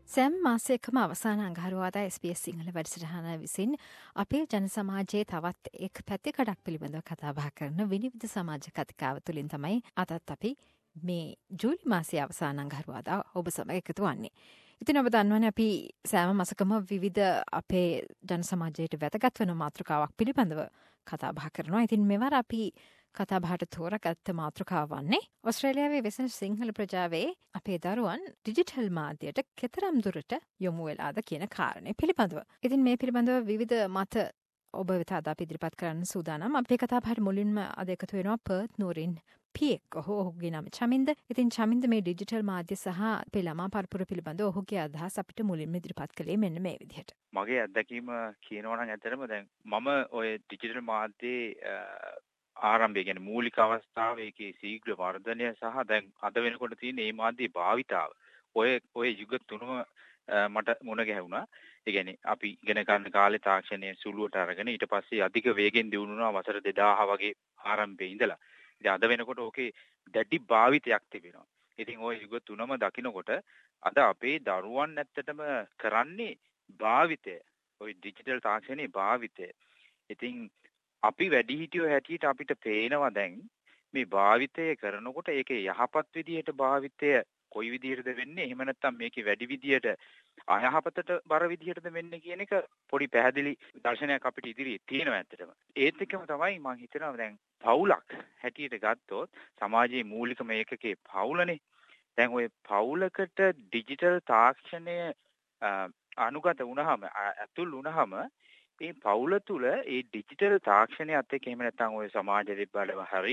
Sam මාසයකම අවසාන අඟහරුවාදා SBS Sinhala වැඩසටහන විසින් අපේ ජන සමාජයේ තවත් එක් පැතිකඩක් පිළිබඳව කතා බහ කරන විනිවිධ සමාජ කතිකාව තුළින් තමයි අදත් අපි මේ ජූලි මාසයේ අවසාන අඟහරුවාදා ඔබ සමග එකතු වන්නේ. ඉතින් ඔබ දන්නවනේ අපි සෑම මාසකම විවිධ අපේ ජන සමාජයට වැදගත් වෙන මාතෘකාවක් පිළිබඳව කතා බහ කරනවා. ඉතින් මෙවර අපි කතා බහට තෝරගත්ත මාතෘකාව වන්නේ ඔස්ට්‍රේලියාවේ වෙසෙන සිංහල ප්‍රජාවේ අපේ දරුවන් ඩිජිටල් මාධ්‍යයට කෙතරම් දුරට යොමු වෙලාද කියන කාරණය පිළිබඳව. ඉතින් මේ පිළිබඳව විවිධ මත ඔබ වෙත අද අපි ඉදිරිපත් කරන්න සූදානම්. අපේ කතා බහට මුලින්ම අද එකතු වෙනවා පර්ත් නූරින් පියෙක්. ඔහුගේ නම චමින්ද. ඉතින් චමින්ද මේ ඩිජිටල් මාධ්‍ය සහ අපේ ළමා පරපුර පිළිබඳව ඔහුගේ අදහස් අපිට මුලින්ම ඉදිරිපත් කළේ මෙන්න මේ විදිහට. මගේ අත්දැකීම කියනවා නම් ඇත්තටම දැන් මම ඔය ඩිජිටල් මාධ්‍යයේ ආරම්භය කියන්නේ මූලික අවස්ථාවේ ඒකේ ශීඝ්‍ර වර්ධනය සහ දැන් අද වෙනකොට තියෙන මේ මාධ්‍යයේ භාවිතාව ඔය යුග තුනම මට මුණ ගැහුණා. ඒ කියන්නේ අපි ඉගෙන ගන්න කාලේ තාක්ෂණය සුළුවට අරගෙන ඊට පස්සේ අධික වේගෙන් දියුණු වුණා වසර 2000 වගේ ආරම්භයේ ඉඳලා. ඉතින් අද වෙනකොට ඕකේ දැඩි භාවිතයක් තිබෙනවා. ඉතින් ওই යුග තුනම දකිනකොට අද අපේ දරුවන් ඇත්තටම කරන්නේ භාවිතය. ওই ඩිජිටල් තාක්ෂණයේ භාවිතය. ඉතින් අපි වැඩිහිටියෝ හැටියට අපිට පේනවා දැන් මේ භාවිතය කරනකොට ඒකේ යහපත් විදියට භාවිතය කොයි විදියටද වෙන්නේ එහෙම නැත්නම් මේකේ වැඩි විදියට අයහපතට බර විදියටද වෙන්නේ කියන එක පොඩි පැහැදිලි දර්ශනයක් අපිට ඉදිරියේ තියෙනවා ඇත්තටම. ඒත් එක්කම තමයි මම හිතනවා දැන් පවුලක් හැටියට ගත්තොත් සමාජයේ මූලිකම ඒකකේ පවුලනේ. දැන් ওই පවුලකට ඩිජිටල් තාක්ෂණය අනුගත වුණාම ඇතුල් වුණාම මේ පවුල තුල මේ ඩිජිටල් තාක්ෂණයත් එක්ක එහෙම නැත්නම් ওই සමාජ වෙබ්බඩව හරි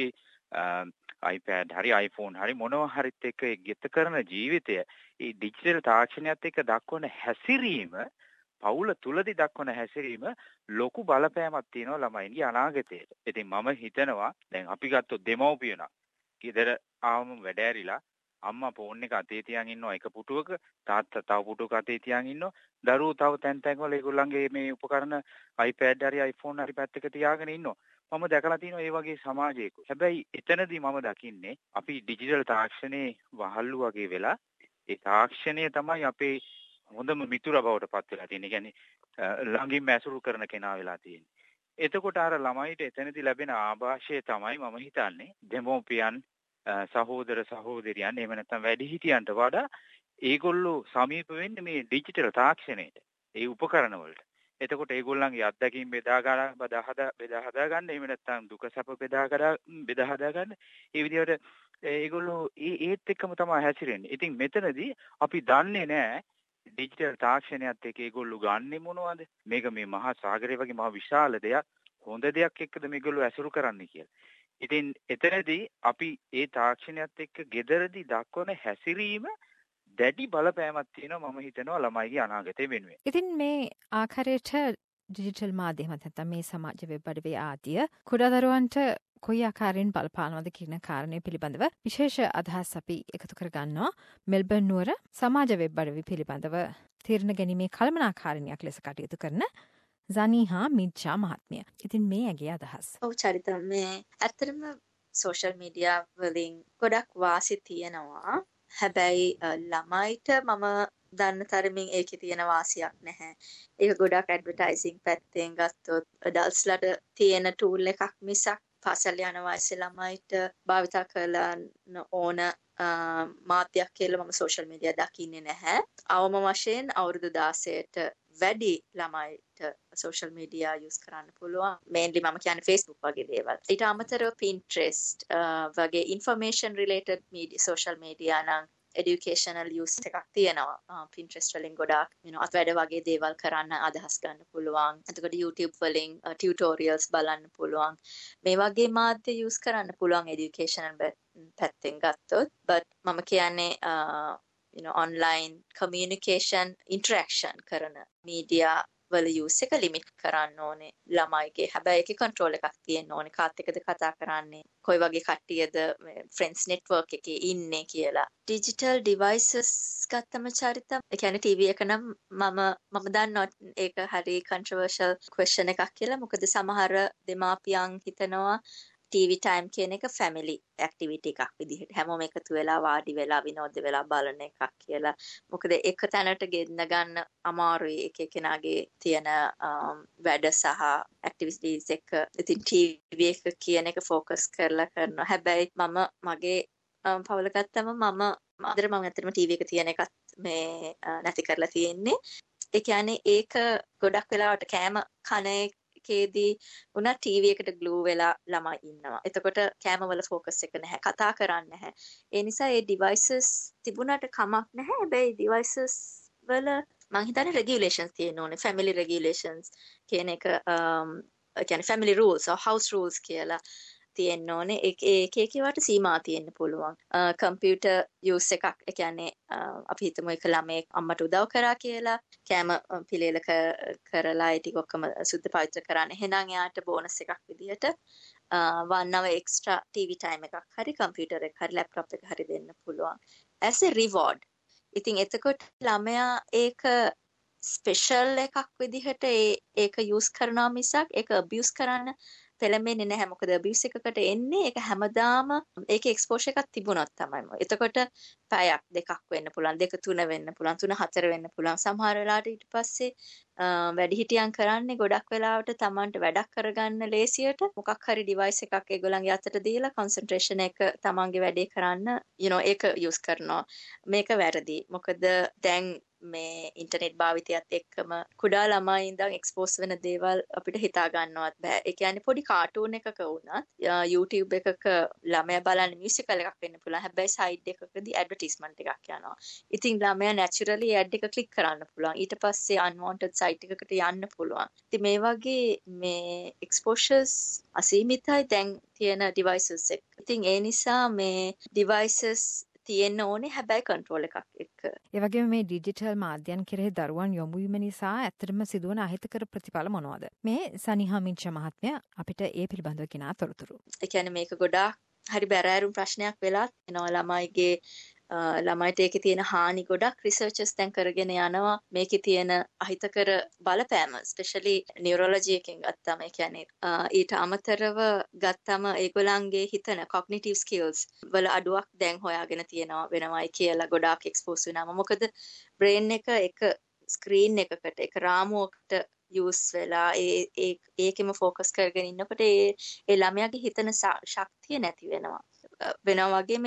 iPad හරි iPhone හරි මොනවා හරිත් එක්ක ගත කරන ජීවිතය මේ ඩිජිටල් තාක්ෂණයත් එක්ක දක්වන හැසිරීම පවුල තුලදී දක්වන හැසිරීම ලොකු බලපෑමක් තියෙනවා ළමයින්ගේ අනාගතයට. ඉතින් මම හිතනවා දැන් අපි ගත්තොත් දෙමව්පියෝ ගෙදර ආවම වැඩ ඇරිලා අම්මා ෆෝන් එක අතේ තියන් ඉන්නවා එක පුටුවක තාත්තා තව පුටුවක අතේ තියන් ඉන්නවා දරුවෝ තව තැන් වල ඒගොල්ලන්ගේ මේ උපකරණ iPad හරි iPhone හරි පැත්තක තියාගෙන ඉන්නවා මම දැකලා තියෙනවා ඒ වගේ සමාජයක. හැබැයි එතනදී මම දකින්නේ අපි ඩිජිටල් තාක්ෂණයේ වහල්ලු වගේ වෙලා ඒ තාක්ෂණය තමයි අපේ හොඳම මිතුරා බවට පත් වෙලා තියෙන්නේ. කියන්නේ ළඟින්ම ඇසුරු කරන කෙනා වෙලා තියෙන්නේ. එතකොට අර ළමයිට එතනදී ලැබෙන ආభాෂය තමයි මම හිතන්නේ දෙමෝපියන් සහෝදර සහෝදරියන් එහෙම නැත්නම් වැඩිහිටියන්ට වඩා ඒගොල්ලෝ සමීප වෙන්නේ මේ ඩිජිටල් තාක්ෂණයට ඒ උපකරණ වලට. එතකොට ඒගොල්ලන්ගේ අත්දැකීම් බෙදා හදා ගන්න එහෙම නැත්නම් දුක සැප බෙදා හදා ගන්න. ඒ විදිහට ඒගොල්ලෝ ඒත් එක්කම තමයි හැසිරෙන්නේ. ඉතින් මෙතනදී අපි දන්නේ නැහැ ඩිජිටල් තාක්ෂණයත් එක්ක ඒගොල්ලෝ ගන්නෙ මොනවද? මේක මේ මහා සාගරය වගේ මහා විශාල දෙයක් හොඳ දෙයක් එක්කද මේගොල්ලෝ ඇසුරු කරන්නේ කියලා. ඉතින් එතනදී අපි ඒ තාක්ෂණයත් එක්ක gederදී දක්වන හැසිරීම දැඩි බලපෑමක් තියෙනවා මම හිතනවා ළමයිගේ අනාගතය වෙනුවෙන්. ඉතින් මේ ආකාරයට ඩිජිටල් මාධ්‍ය නැත්නම් මේ සමාජ වෙබ් අඩවිය ආදිය කුඩා දරුවන්ට කොයි ආකාරයෙන් බලපානවද කියන කාරණය පිළිබඳව විශේෂ අදහස් අපි එකතු කරගන්නවා මෙල්බර්න් නුවර සමාජ වෙබ් අඩවි පිළිබඳව තීරණ ගැනීමේ කළමනාකාරිනියක් ලෙස කටයුතු කරන ජනීහා මිච්ඡා මහත්මිය. ඉතින් මේ ඇගේ අදහස්. ඔව් චරිත මේ ඇත්තටම සෝෂල් මීඩියා වලින් ගොඩක් වාසි තියෙනවා. හැබැයි ළමයිට මම දන්න තරමින් ඒකේ තියෙන වාසියක් නැහැ. ඒක ගොඩක් ඇඩ්වර්ටයිසින් පැත්තෙන් ගත්තොත් ඇඩල්ට්ස්ලට තියෙන ටූල් එකක් මිසක් පාසල් යන වයසේ ළමයිට භාවිතා කරන්න ඕන මාධ්‍යයක් කියලා මම සෝෂල් මීඩියා දකින්නේ නැහැ. අවම වශයෙන් අවුරුදු 16ට වැඩි ළමයිට සෝෂල් මීඩියා යූස් කරන්න පුළුවන්. මේන්ලි මම කියන්නේ Facebook වගේ දේවල්. ඊට අමතරව Pinterest වගේ information related media social media නම් educational use එකක් තියෙනවා. Pinterest වලින් ගොඩාක් අත්වැඩ වගේ දේවල් කරන්න අදහස් ගන්න පුළුවන්. එතකොට YouTube වලින් tutorials බලන්න පුළුවන්. මේ වගේ මාධ්‍ය use කරන්න පුළුවන් educational පැත්තෙන් ගත්තොත්. but මම කියන්නේ online communication interaction කරන media වල use එක limit කරන්න ඕනේ ළමයිගේ. හැබැයි ඒකේ control එකක් තියෙන්න ඕනේ. කාත් එක්කද කතා කරන්නේ, කොයි වගේ කට්ටියද friends network එකේ ඉන්නේ කියලා. digital devices ගත්තම චරිත. ඒ කියන්නේ TV එක නම් මම දන්නවා ඒක හරි controversial question එකක් කියලා. මොකද සමහර දෙමාපියන් හිතනවා TV time කියන එක family activity එකක් විදිහට හැමෝම එකතු වෙලා වාඩි වෙලා විනෝද වෙලා බලන එකක් කියලා. මොකද එක තැනට ගෙන්න ගන්න අමාරුයි එක එක්කෙනාගේ තියෙන වැඩ සහ activities එක. ඉතින් TV එක කියන එක focus කරලා කරනවා. හැබැයි මම මගේ පවුල ගත්තම මම ඇත්තටම TV එක තියෙන එකත් මේ නැති කරලා තියෙන්නේ. ඒ කියන්නේ ඒක ගොඩක් වෙලාවට කෑම කන එකේදී උනා TV එකට ග්ලූ වෙලා ළමයි ඉන්නවා. එතකොට කෑම වල ફોකස් එක නැහැ. කතා කරන්නේ නැහැ. ඒ නිසා ඒ devices තිබුණාට කමක් නැහැ. හැබැයි devices වල මං හිතන්නේ regulations තියෙන්න ඕනේ. family regulations කියන එක කියන්නේ family rules or house rules කියලා තියෙන්න ඕනේ. ඒකේවට සීමා තියෙන්න පුළුවන්. කම්පියුටර් යූස් එකක් ඒ කියන්නේ අපි හිතමු එක ළමයෙක් අම්මට උදව් කරා කියලා කෑම පිළියෙල කරලා ඒ ටික ඔක්කොම සුද්ධ පවිත්‍ර කරන්න. එහෙනම් එයාට බෝනස් එකක් විදියට 1 hour extra TV time එකක් හරි කම්පියුටර් එක හරි ලැප්ටොප් එක හරි දෙන්න පුළුවන්. as a reward. ඉතින් එතකොට ළමයා ඒක ස්පෙෂල් එකක් විදිහට ඒක යූස් කරනවා මිසක් ඒක abuse කරන්න පෙළඹෙන්නේ නැහැ. මොකද abuse එකකට එන්නේ ඒක හැමදාම ඒකේ exposure එකක් තිබුණොත් තමයි. එතකොට පැයක් දෙකක් වෙන්න පුළුවන්, 2 3 වෙන්න පුළුවන්, 3 4 වෙන්න පුළුවන්. සමහර වෙලාවට ඊට පස්සේ වැඩිහිටියන් කරන්නේ ගොඩක් වෙලාවට Tamanට වැඩක් කරගන්න ලේසියට මොකක් හරි device එකක් ඒගොල්ලන්ගේ අතට දීලා concentration එක Tamanගේ වැඩේ කරන්න ඒක use කරනවා. මේක වැරදි. මොකද දැන් මේ ඉන්ටර්නෙට් භාවිතයත් එක්කම කුඩා ළමයි ඉඳන් එක්ස්පෝස් වෙන දේවල් අපිට හිතා ගන්නවත් බෑ. ඒ කියන්නේ පොඩි කාටූන් එකක වුණත් YouTube එකක ළමයා බලන්නේ මියුසිකල් එකක් වෙන්න පුළුවන්. හැබැයි සයිඩ් එකකදී ඇඩ්වර්ටයිස්මන්ට් එකක් යනවා. ඉතින් ළමයා naturally ඇඩ් එක ක්ලික් කරන්න පුළුවන්. ඊට පස්සේ unwanted site එකකට යන්න පුළුවන්. ඉතින් මේ වගේ මේ exposures අසීමිතයි දැන් තියෙන devices එක. ඉතින් ඒ නිසා මේ devices තියෙන්න ඕනේ හැබැයි කන්ට්‍රෝල් එකක් එක්ක. ඒ වගේම මේ ඩිජිටල් මාධ්‍යයන් කෙරෙහි දරුවන් යොමු වීම නිසා ඇත්තටම සිදුවන අහිතකර ප්‍රතිඵල මොනවද? මේ සනිහා මිංච මහත්මයා අපිට ඒ පිළිබඳව කිනා තොරතුරු. ඒ කියන්නේ මේක ගොඩාක් හරි බැරෑරුම් ප්‍රශ්නයක් වෙලා එනවා ළමයිගේ ළමයිට ඒකේ තියෙන හානි ගොඩක් රිසර්චර්ස් දැන් කරගෙන යනවා මේකේ තියෙන අහිතකර බලපෑම ස්පෙෂලි නියුරොලොජි එකෙන් ගත්තාම ඒ කියන්නේ ඊට අමතරව ගත්තාම ඒගොල්ලන්ගේ හිතන කොග්නිටිව් ස්කිල්ස් වල අඩුවක් දැන් හොයාගෙන තියෙනවා වෙනවයි කියලා ගොඩාක් එක්ස්පෝස් වෙනවා මොකද බ්‍රේන් එක ස්ක්‍රීන් එකකට එක රාමුවකට යූස් වෙලා ඒකෙම ફોකස් කරගෙන ඉන්නකොට ඒ ළමයාගේ හිතන ශක්තිය නැති වෙනවා වගේම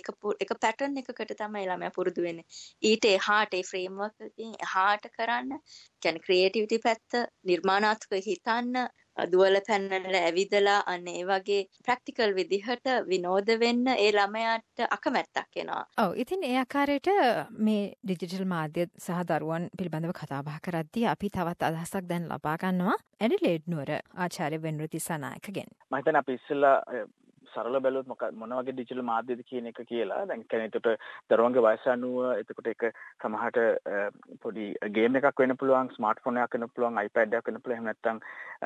එක පැටර්න් එකකට තමයි ළමයා පුරුදු වෙන්නේ. ඊට එහාට ඒ ෆ්‍රේම්වර්ක් එකකින් එහාට කරන්න, කියන්නේ ක්‍රියේටිවිටි පැත්ත, නිර්මාණාත්මක හිතන්න, දුවල පැනනල ඇවිදලා අන්න ඒ වගේ ප්‍රැක්ටිකල් විදිහට විනෝද වෙන්න ඒ ළමයාට අකමැත්තක් එනවා. ඔව් ඉතින් ඒ ආකාරයට මේ ඩිජිටල් මාධ්‍ය සහ දරුවන් පිළිබඳව කතා බහ කරද්දී අපි තවත් අදහසක් දැන් ලබා ගන්නවා ඇඩිලේඩ් නුවර ආචාර්ය වෙන්රුති සනායකගෙන්. මම හිතන්නේ අපි ඉස්සෙල්ලා සරල බැලුවොත් මොන වගේ ඩිජිටල් මාධ්‍යද කියන එක කියලා දැන් කියන්නේ එතකොට දරුවන්ගේ වයස අනුව එතකොට ඒක සමහරට පොඩි ගේම් එකක් වෙන්න පුළුවන් ස්මාර්ට්ෆෝන් එකක් වෙන්න පුළුවන් iPad එකක් වෙන්න පුළුවන් එහෙම නැත්නම්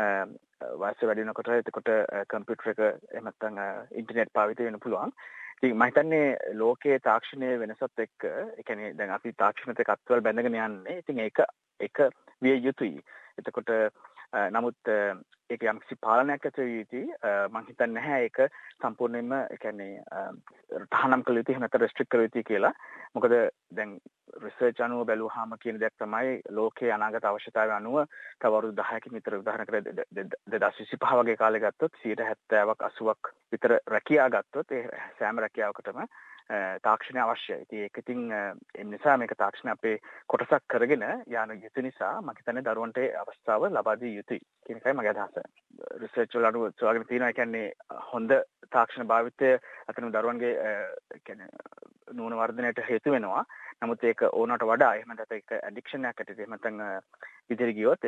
වයස වැඩි වෙනකොට එතකොට කම්පියුටර් එක එහෙම නැත්නම් ඉන්ටර්නෙට් භාවිතය වෙන්න පුළුවන්. ඉතින් මම හිතන්නේ ලෝකයේ තාක්ෂණයේ වෙනසත් එක්ක ඒ කියන්නේ දැන් අපි තාක්ෂණයට එක්ක අත්වල බැඳගෙන යන්නේ. ඉතින් ඒක විය යුතුයි. එතකොට නමුත් ඒක යම්කිසි පාලනයක් ඇති විය යුතුයි. මම හිතන්නේ නැහැ ඒක සම්පූර්ණයෙන්ම ඒ කියන්නේ තහනම් කළ යුතුයි එහෙම නැත්නම් රෙස්ට්‍රික්ට් කළ යුතුයි කියලා. මොකද දැන් රිසර්ච් අනුව බැලුවාම කියන දෙයක් තමයි ලෝකයේ අනාගත අවශ්‍යතාවය අනුව තව අවුරුදු 10කින් විතර උදාහරණයකට 2025 වගේ කාලේ ගත්තොත් 70%ක් 80ක් විතර රැකියාව ගත්තොත් ඒ සෑම රැකියාවකටම තාක්ෂණය අවශ්‍යයි. ඉතින් ඒක ඉතින් ඒ නිසා මේක තාක්ෂණ අපේ කොටසක් කරගෙන යන යුතු නිසා මම හිතන්නේ දරුවන්ට අවස්ථාව ලබා දිය යුතුයි කියන එකයි මගේ අදහස. රිසර්ච් වල අනුව සොයාගෙන තියෙනවා කියන්නේ හොඳ තාක්ෂණ භාවිතය අතන දරුවන්ගේ කියන්නේ නුවණ වර්ධනයට හේතු වෙනවා. නමුත් ඒක ඕනට වඩා එහෙම නැත්නම් ඒක ඇඩික්ෂන් එකක් ඇටිද එහෙම නැත්නම් විදිහට ගියොත්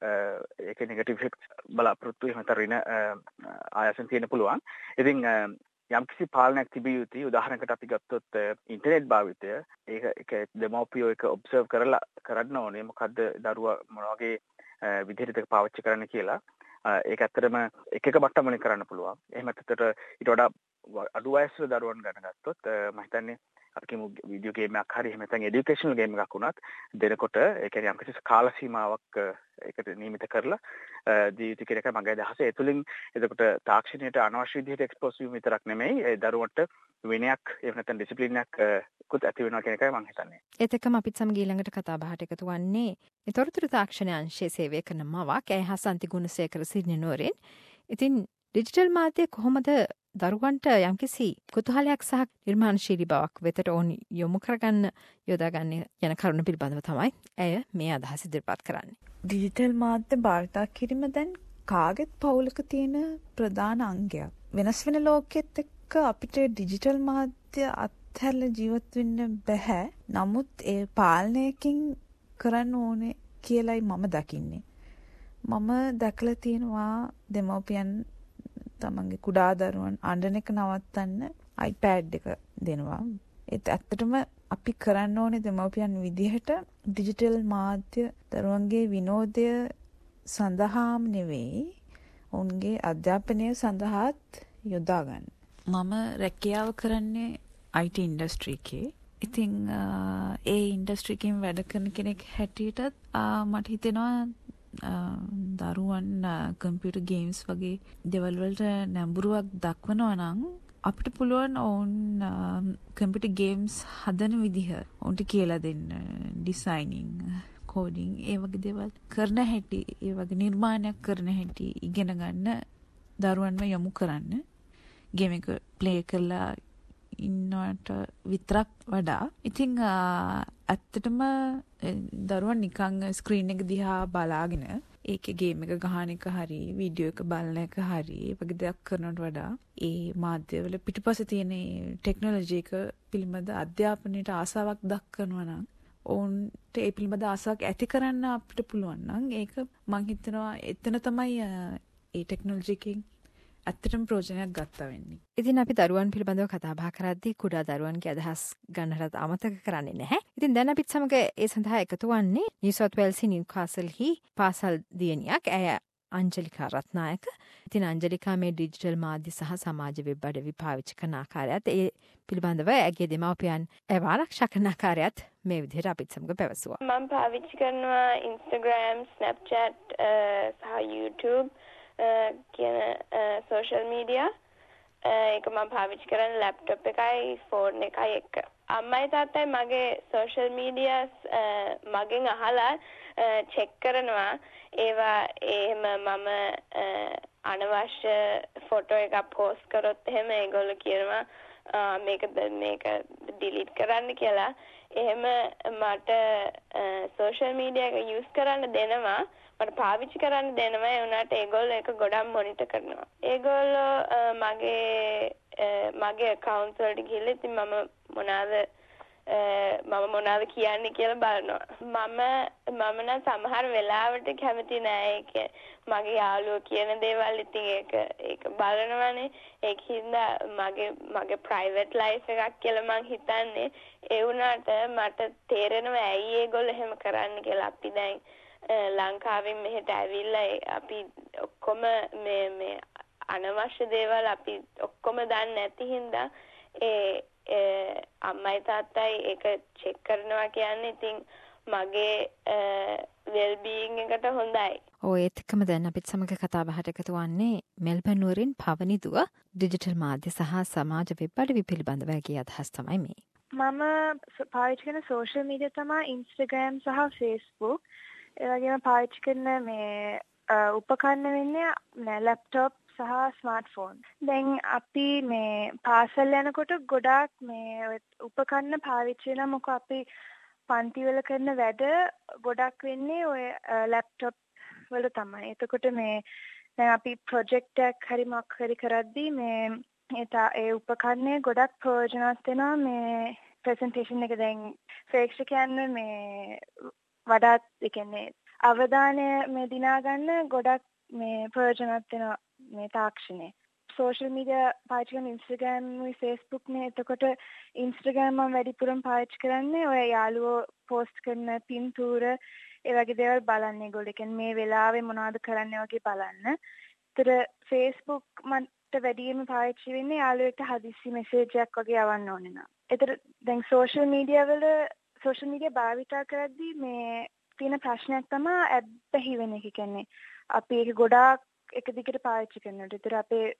ඒක නෙගටිව් ඉෆෙක්ට්ස් බලාපොරොත්තු එහෙම නැත්නම් රින ආයසන් තියෙන්න පුළුවන්. ඉතින් යම්කිසි පාලනයක් තිබිය යුතුයි. උදාහරණයකට අපි ගත්තොත් ඉන්ටර්නෙට් භාවිතය ඒක දෙමව්පියෝ එක ඔබ්සර්ව් කරන්න ඕනේ මොකද්ද දරුවා මොන වගේ විදිහට ඒක පාවිච්චි කරන්න කියලා. ඒක ඇත්තටම එක මට්ටම් වලින් කරන්න පුළුවන්. එහෙම නැත්නම් ඊට වඩා අඩු වයසේ දරුවන් ගන්න ගත්තොත් මම හිතන්නේ අපි කියමු වීඩියෝ ගේම් එකක් හරි එහෙම නැත්නම් এডুকেෂනල් ගේම් එකක් වුණත් දෙනකොට ඒ කියන්නේ යම්කිසි කාල සීමාවක් ඒකට නියමිත කරලා ජීවිත කියන එක මගේ අදහස. ඒ තුලින් එතකොට තාක්ෂණයට අනවශ්‍ය විදිහට එක්ස්පෝස් වීම විතරක් නෙමෙයි ඒ දරුවන්ට විනයක් එහෙම නැත්නම් ඩිසිප්ලින් එකක් කුත් ඇති වෙනවා කියන එකයි මම හිතන්නේ. ඒත් එක්කම අපිත් සමග ඊළඟට කතා බහට එකතු වන්නේ තොරතුරු තාක්ෂණ අංශයේ සේවය කරන මවක් ඇය හසන්ති ගුණසේකර සිරිනෝරෙන්. ඉතින් ඩිජිටල් මාධ්‍ය කොහොමද දරුවන්ට යම්කිසි කුතුහලයක් සහ නිර්මාණශීලී බවක් වෙතට ඕනි යොමු කරගන්න යොදාගන්න යන කරුණ පිළිබඳව තමයි ඇය මේ අදහස ඉදිරිපත් කරන්නේ. ඩිජිටල් මාධ්‍ය භාවිතා කිරීම දැන් කාගෙත් පවුලක තියෙන ප්‍රධාන අංගයක්. වෙනස් වෙන ලෝකෙත් එක්ක අපිට ඩිජිටල් මාධ්‍ය අත්හැරලා ජීවත් වෙන්න බෑ. නමුත් ඒ පාලනයකින් කරන්න ඕනේ කියලයි මම දකින්නේ. මම දැකලා තියෙනවා දෙමව්පියන් තමන්ගේ කුඩා දරුවන් අඬන එක නවත්තන්න iPad එක දෙනවා. ඒත් ඇත්තටම අපි කරන්න ඕනේ දෙමව්පියන් විදිහට ඩිජිටල් මාධ්‍ය දරුවන්ගේ විනෝදය සඳහාම නෙවෙයි ඔවුන්ගේ අධ්‍යාපනය සඳහාත් යොදා ගන්න. මම රැකියාව කරන්නේ IT ඉන්ඩස්ට්‍රි එකේ. ඉතින් ඒ ඉන්ඩස්ට්‍රි එකෙන් වැඩ කරන කෙනෙක් හැටියටත් මට හිතෙනවා දරුවන් කම්පියුටර් ගේම්ස් වගේ දේවල් වලට නැඹුරුවක් දක්වනවා නම් අපිට පුළුවන් ඔවුන් කම්පියුටර් ගේම්ස් හදන විදිහ ඔවුන්ට කියලා දෙන්න. ඩිසයිනින්, කෝඩින් ඒ වගේ දේවල් කරන හැටි, ඒ වගේ නිර්මාණයක් කරන හැටි ඉගෙන ගන්න දරුවන්ව යොමු කරන්න. ගේම් එක ප්ලේ කරලා ඉන්නවට විතරක් වඩා. ඉතින් ඇත්තටම දරුවන් නිකන් ස්ක්‍රීන් එක දිහා බලාගෙන ඒකේ ගේම් එක ගහන එක හරි වීඩියෝ එක බලන එක හරි වගේ දෙයක් කරනවට වඩා ඒ මාධ්‍යවල පිටුපස්සේ තියෙන ටෙක්නොලොජි එක පිළිබඳ අධ්‍යාපනයට ආසාවක් දක්වනවා නම් ඔවුන්ට ඒ පිළිබඳ ආසාවක් ඇති කරන්න අපිට පුළුවන් නම් ඒක මම හිතනවා එතන තමයි ඒ ටෙක්නොලොජි එකෙන් ඇත්තටම ප්‍රයෝජනයක් ගත්තා වෙන්නේ. ඉතින් අපි දරුවන් පිළිබඳව කතා බහ කරද්දී කුඩා දරුවන්ගේ අදහස් ගන්නට අමතක කරන්නේ නැහැ. ඉතින් දැන් අපිත් සමග ඒ සඳහා එකතු වන්නේ නිව් සවුත් වේල්ස් නිව්කාසල්හි පාසල් දියණියක් ඇය අංජලිකා රත්නායක. ඉතින් අංජලිකා මේ ඩිජිටල් මාධ්‍ය සහ සමාජ වෙබ් අඩවි පාවිච්චි කරන ආකාරයත් ඒ පිළිබඳව ඇගේ දෙමව්පියන් ඇව ආරක්ෂා කරන ආකාරයත් මේ විදිහට අපිත් සමග පැවසුවා. මම පාවිච්චි කරනවා Instagram, Snapchat සහ YouTube කියන සෝෂල් මීඩියා. ඒක මම පාවිච්චි කරන්නේ ලැප්ටොප් එකයි ෆෝන් එකයි එක්ක. අම්මයි තාත්තයි මගේ සෝෂල් මීඩියාස් මගෙන් අහලා චෙක් කරනවා. ඒවා එහෙම මම අනවශ්‍ය ෆොටෝ එකක් පෝස්ට් කරොත් එහෙම ඒගොල්ලෝ කියනවා මේක ඩිලීට් කරන්න කියලා. එහෙම මට සෝෂල් මීඩියා එක යූස් කරන්න දෙනවා. මට පාවිච්චි කරන්න දෙනවා. ඒ වුණාට ඒගොල්ලෝ ඒක ගොඩක් මොනිටර් කරනවා. ඒගොල්ලෝ මගේ account වලට ගිහලා ඉතින් මම මොනවාද කියන්නේ කියලා බලනවා. මම නම් සමහර වෙලාවට කැමති නෑ ඒක. මගේ යාළුවෝ කියන දේවල් ඉතින් ඒක බලනවානේ. ඒක හින්දා මගේ private life එකක් කියලා මං හිතන්නේ. ඒ වුණාට මට තේරෙනවා ඇයි ඒගොල්ලෝ එහෙම කරන්නේ කියලා. අපි දැන් ලංකාවෙන් මෙහෙට ඇවිල්ලා අපි ඔක්කොම මේ අනවශ්‍ය දේවල් අපි ඔක්කොම දන්නේ නැති හින්දා අම්මයි තාත්තයි ඒක චෙක් කරනවා කියන්නේ ඉතින් මගේ well being එකට හොඳයි. ඒත් එක්කම දැන් අපිත් සමග කතා බහට එකතු වන්නේ මෙල්බන් නුවරින් පවනි දුව ඩිජිටල් මාධ්‍ය සහ සමාජ වෙබ් අඩවි පිළිබඳව ඇගේ අදහස් තමයි මේ. මම පාවිච්චි කරන සෝෂල් මීඩියා තමයි Instagram සහ Facebook. ඒ වගේම පාවිච්චි කරන මේ උපකරණ වෙන්නේ ලැප්ටොප් සහ ස්මාර්ට්ෆෝන්. දැන් අපි මේ පාසල් යනකොට ගොඩාක් මේ උපකරණ පාවිච්චි වෙනවා. මොකද අපි පන්ති වල කරන වැඩ ගොඩක් වෙන්නේ ඔය ලැප්ටොප් වල තමයි. එතකොට මේ දැන් අපි ප්‍රොජෙක්ට් එකක් හරි මොකක් හරි කරද්දී මේ ඒ උපකරණය ගොඩක් ප්‍රයෝජනවත් වෙනවා. මේ ප්‍රසන්ටේෂන් එක දැන් ප්‍රේක්ෂකයන් මේ වඩාත් ඒ කියන්නේ අවධානය මේ දිනා ගන්න ගොඩක් මේ ප්‍රයෝජනවත් වෙනවා මේ තාක්ෂණය. සෝෂල් මීඩියා පාවිච්චි කරන Instagram උයි Facebook නේ. එතකොට Instagram මම වැඩිපුරම පාවිච්චි කරන්නේ ඔය යාළුවෝ පෝස්ට් කරන පින්තූර ඒ වගේ දේවල් බලන්න. ඒගොල්ලෝ කියන්නේ මේ වෙලාවේ මොනවද කරන්නේ වගේ බලන්න. ඒතර Facebook මම වැඩියෙන්ම පාවිච්චි වෙන්නේ යාළුවෙක්ට හදිස්සි මෙසේජ් එකක් වගේ යවන්න ඕනේ නම්. ඒතර දැන් සෝෂල් මීඩියා භාවිතා කරද්දී මේ තියෙන ප්‍රශ්නයක් තමයි ඇබ්බැහි වෙන එක. කියන්නේ අපි ඒක ගොඩාක් එක දිගට පාවිච්චි කරනකොට ඒතර අපේ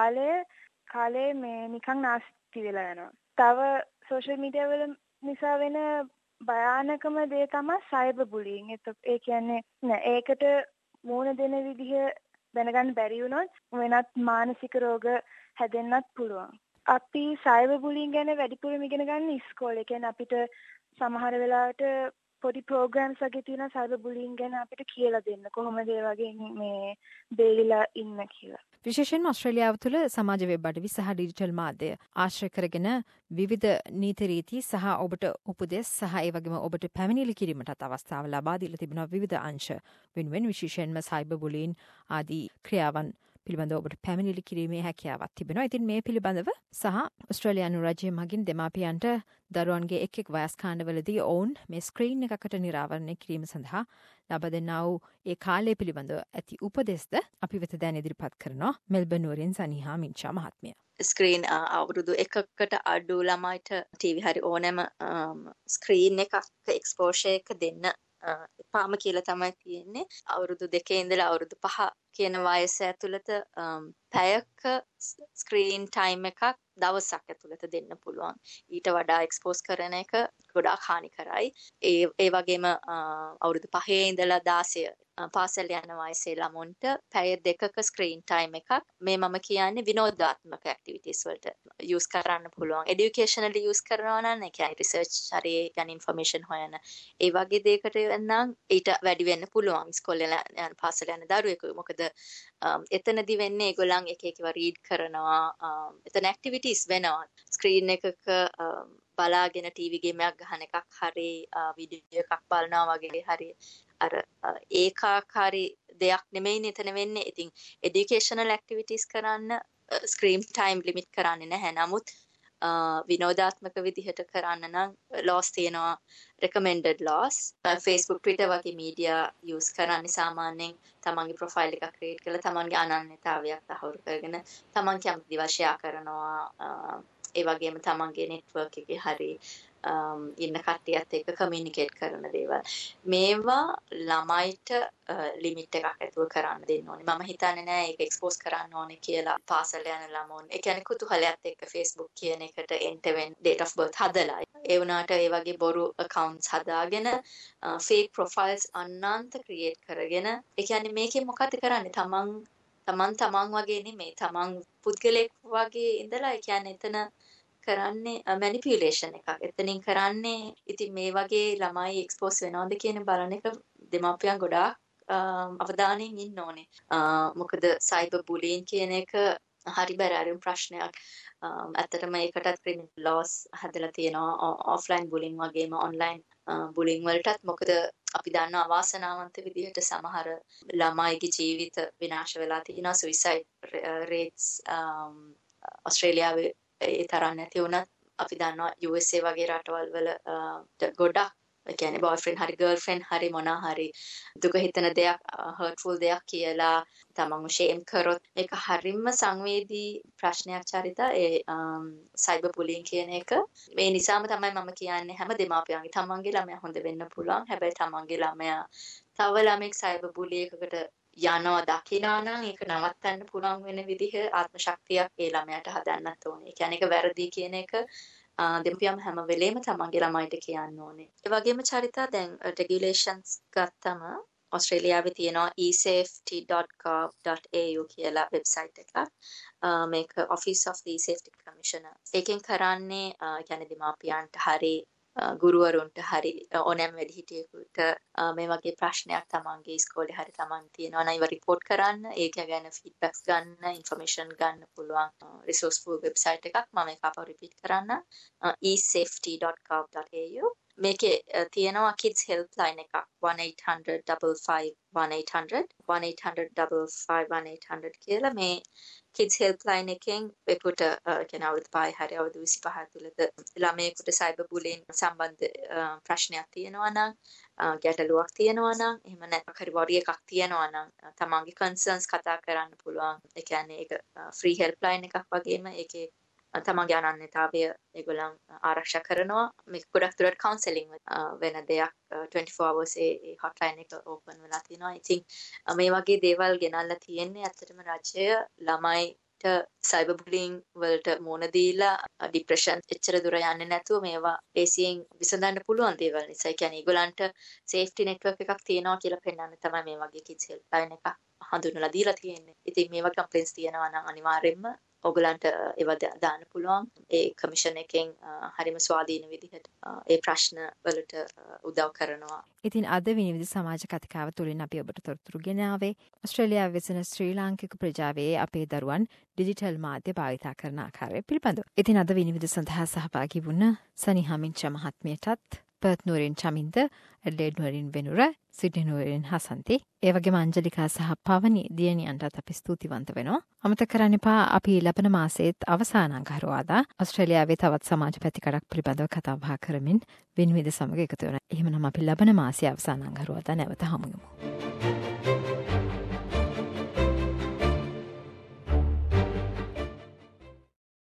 කාලේ මේ නිකන් නාස්ති වෙලා යනවා. තව සෝෂල් මීඩියා වල නිසා වෙන භයානකම දේ තමයි සයිබර් බුලියින්. ඒ කියන්නේ ඒකට මුහුණ දෙන විදිහ දැනගන්න බැරි වුණොත් වෙනත් මානසික රෝග හැදෙන්නත් පුළුවන්. අපි සයිබර් බුලියින් ගැන වැඩිපුරම ඉගෙන ගන්න ඉස්කෝලේ. ඒ කියන්නේ අපිට සමහර වෙලාවට පොඩි ප්‍රෝග්‍රෑම්ස් වගේ තියෙන සයිබර් බුලියින් ගැන අපිට කියලා දෙන්න. කොහොමද ඒ වගේ මේ බේරිලා ඉන්න කියලා. විශේෂයෙන්ම ඕස්ට්‍රේලියාව තුළ සමාජ වෙබ් අඩවි සහ ඩිජිටල් මාධ්‍ය ආශ්‍රය කරගෙන විවිධ නීති රීති සහ ඔබට උපදෙස් සහ ඒ වගේම ඔබට පැමිණිලි කිරීමටත් අවස්ථාව ලබා දීලා තිබෙනවා විවිධ අංශ වෙනුවෙන් විශේෂයෙන්ම සයිබර් බුලියින් ආදී ක්‍රියාවන් පිළිබඳව ඔබට පැමිණිලි කිරීමේ හැකියාවක් තිබෙනවා. ඉතින් මේ පිළිබඳව සහ ඕස්ට්‍රේලියානු රජය මගින් දෙමාපියන්ට දරුවන්ගේ එක් වයස් කාණ්ඩවලදී ඔවුන් මේ ස්ක්‍රීන් එකකට නිරාවරණය කිරීම සඳහා ලබා දෙන්නා වූ ඒ කාලය පිළිබඳව ඇති උපදෙස්ද අපි වෙත දැන් ඉදිරිපත් කරනවා මෙල්බර්න් නුවරින් සනිහා මින්චා මහත්මිය. ස්ක්‍රීන් අවුරුදු එකකට අඩු ළමයිට ටීවී හරි ඕනෑම ස්ක්‍රීන් එකක් එක්ස්පෝෂර් එක දෙන්න එපාම කියලා තමයි තියෙන්නේ. අවුරුදු 2 ඉඳලා අවුරුදු 5 කියන වයස ඇතුළත පැයක ස්ක්‍රීන් ටයිම් එකක් දවසක් ඇතුළත දෙන්න පුළුවන්. ඊට වඩා එක්ස්පෝස් කරන එක ගොඩාක් හානිකරයි. ඒ වගේම අවුරුදු 5 ඉඳලා 16 පාසල් යන වයසේ ළමුන්ට පැය 2ක ස්ක්‍රීන් ටයිම් එකක් මේ මම කියන්නේ විනෝදාත්මක ඇක්ටිවිටීස් වලට යූස් කරන්න පුළුවන්. එඩියුකේෂනලි යූස් කරනවා නම් ඒ කියන්නේ රිසර්ච් හරි ගැන ඉන්ෆර්මේෂන් හොයන ඒ වගේ දෙයකට නම් ඊට වැඩි වෙන්න පුළුවන් ඉස්කෝලේ යන පාසල් යන දරුවෙකු. මොකද එතනදි වෙන්නේ ඒගොල්ලන් එක එකව රීඩ් කරනවා. එතන ඇක්ටිවිටීස් වෙනවා. ස්ක්‍රීන් එකක බලාගෙන ටීවී ගේමයක් ගහන එකක් හරි වීඩියෝ එකක් බලනවා වගේ හරි අර ඒකාකාරී දෙයක් නෙමෙයිනේ එතන වෙන්නේ. ඉතින් එඩියුකේෂනල් ඇක්ටිවිටීස් කරන්න ස්ක්‍රීන් ටයිම් ලිමිට් කරන්නේ නැහැ. නමුත් විනෝදාත්මක විදිහට කරන්න නම් ලෝස් තියෙනවා. recommended laws. Facebook Twitter වගේ මීඩියා යූස් කරන්නේ සාමාන්‍යයෙන් තමන්ගේ ප්‍රොෆයිල් එකක් ක්‍රියේට් කරලා තමන්ගේ අනන්‍යතාවයක් තහවුරු කරගෙන තමන් කැමති දේවල් ෂෙයා කරනවා. ඒ වගේම තමන්ගේ නෙට්වර්ක් එකේ හරි ඉන්න කට්ටියත් එක්ක කමියුනිකේට් කරන දේවල්. මේවා ළමයිට ලිමිට් එකක් ඇතුව කරන්න දෙන්න ඕනේ. මම හිතන්නේ නෑ ඒක එක්ස්පෝස් කරන්න ඕනේ කියලා පාසල යන ළමුන්. ඒ කියන්නේ කුතුහලයත් එක්ක Facebook කියන එකට එන්ටවෙන් date of birth හදලා. ඒ වුණාට ඒ වගේ බොරු accounts හදාගෙන fake profiles අන්නන්ත ක්‍රියේට් කරගෙන ඒ කියන්නේ මේකෙන් මොකද කරන්නේ? තමන් වගේ නෙමෙයි. තමන් පුද්ගලෙක් වගේ ඉඳලා ඒ කියන්නේ එතන කරන්නේ මැනිපියුලේෂන් එකක්. එතනින් කරන්නේ ඉතින් මේ වගේ ළමයි එක්ස්පෝස් වෙනවද කියන බලන එක දෙමාපියන් ගොඩාක් අවධානයෙන් ඉන්න ඕනේ. මොකද සයිබර් බුලියින් කියන එක හරි බැරෑරුම් ප්‍රශ්නයක්. ඇත්තටම ඒකටත් ක්‍රිමිනල් ලෝස් හදලා තියෙනවා. ඔෆ්ලයින් බුලියින් වගේම ඔන්ලයින් බුලියින් වලටත්. මොකද අපි දන්නවා අවාසනාවන්ත විදිහට සමහර ළමයිගේ ජීවිත විනාශ වෙලා තියෙනවා. සුයිසයිඩ් රේට්ස් ඔස්ට්‍රේලියාවේ ඒ තරම් නැති වුණත් අපි දන්නවා USA වගේ රටවල් වල ගොඩක් ඒ කියන්නේ බොයෆ්‍රෙන්ඩ් හරි ගර්ල්ෆ්‍රෙන්ඩ් හරි මොනවා හරි දුක හිතන දෙයක් හර්ට්ෆුල් දෙයක් කියලා තමන්ව ෂේම් කරොත් මේක හරිම සංවේදී ප්‍රශ්නයක් චරිතා. ඒ සයිබර් බුලියින් කියන එක මේ නිසාම තමයි මම කියන්නේ හැම දෙමාපියන්ගේ තමන්ගේ ළමයා හොඳ වෙන්න පුළුවන්. හැබැයි තමන්ගේ ළමයා තව ළමෙක් සයිබර් බුලි එකකට යනවා දකිනා නම් ඒක නවත්තන්න පුළුවන් වෙන විදිහ ආත්ම ශක්තියක් ඒ ළමයාට හදන්නත් ඕනේ. ඒ කියන්නේ ඒක වැරදි කියන එක දෙමාපියන් හැම වෙලේම තමන්ගේ ළමයිට කියන්න ඕනේ. ඒ වගේම චරිතා දැන් රෙගියුලේෂන්ස් ගත්තම ඔස්ට්‍රේලියාවේ තියෙනවා esafety.gov.au කියලා වෙබ්සයිට් එකක්. මේක Office of the Safety Commissioner. ඒකෙන් කරන්නේ කියන්නේ දෙමාපියන්ට හරි ගුරුවරුන්ට හරි ඕනෑම වැඩිහිටියෙකුට මේ වගේ ප්‍රශ්නයක් තමන්ගේ ඉස්කෝලේ හරි තමන් තියෙනවා නම් ඒව රිපෝට් කරන්න. ඒක ගැන ෆීඩ්බැක්ස් ගන්න, ඉන්ෆර්මේෂන් ගන්න පුළුවන් රිසෝස්ෆුල් වෙබ්සයිට් එකක්. මම ඒක අපව රිපීට් කරන්න. esafety.gov.au. මේකේ තියෙනවා kids helpline එකක් 1-800-55-1800 1-800-55-1800 කියලා. මේ kids helpline එකෙන් වෙකුට කියන අවුරුදු 5 හරි අවුරුදු 25 තුලද ළමයෙකුට cyber bullying සම්බන්ධ ප්‍රශ්නයක් තියෙනවා නම් ගැටලුවක් තියෙනවා නම් එහෙම නැත්නම් හරි worry එකක් තියෙනවා නම් තමන්ගේ concerns කතා කරන්න පුළුවන්. ඒ කියන්නේ ඒක free helpline එකක් වගේම ඒකේ තමන්ගේ අනන්‍යතාවය ඒගොල්ලන් ආරක්ෂා කරනවා. මේක ගොඩක් දුරට counselling වෙන දෙයක් 24 hours ඒ hotline එක open වෙලා තිනවා. ඉතින් මේ වගේ දේවල් ගෙනල්ලා තියෙන්නේ ඇත්තටම රජය ළමයිට cyber bullying වලට මුහුණ දීලා depression එච්චර දුර යන්නේ නැතුව මේවා ඒසියෙන් විසඳන්න පුළුවන් දේවල් නිසා. ඒ කියන්නේ ඒගොල්ලන්ට safety network එකක් තියෙනවා කියලා පෙන්වන්න තමයි මේ වගේ kids helpline එකක් හඳුන්වලා දීලා තියෙන්නේ. ඉතින් මේ වගේ complaints තියෙනවා නම් අනිවාර්යයෙන්ම ඔයගලන්ට ඒව දාන්න පුළුවන්. ඒ කමිෂන් එකෙන් හරිම ස්වාධීන විදිහට ඒ ප්‍රශ්න වලට උදව් කරනවා. ඉතින් අද විනිවිද සමාජ කතිකාව තුළින් අපි ඔබට තොරතුරු ගෙන ආවේ ඔස්ට්‍රේලියාවේ වෙසෙන ශ්‍රී ලාංකික ප්‍රජාවේ අපේ දරුවන් ඩිජිටල් මාධ්‍ය භාවිතා කරන ආකාරය පිළිබඳව. ඉතින් අද විනිවිද සඳහා සහභාගී වුණ සනිහමින්ච මහත්මියටත් පර්ත් නුවරින් චමින්ද, ඇඩ්ලේඩ් නුවරින් වෙනුර, සිඩ්නි නුවරින් හසන්ති, ඒ වගේම අංජලිකා සහ පවනි දියණියන්ටත් අපි ස්තුතිවන්ත වෙනවා. අමතක කරන්න එපා අපි ලබන මාසෙත් අවසාන අඟහරුවාදා ඔස්ට්‍රේලියාවේ තවත් සමාජ පැතිකඩක් පිළිබඳව කතා බහ කරමින් විනිවිද සමග එකතු වෙනවා. එහෙමනම් අපි ලබන මාසයේ අවසාන අඟහරුවාදා නැවත හමු වෙමු.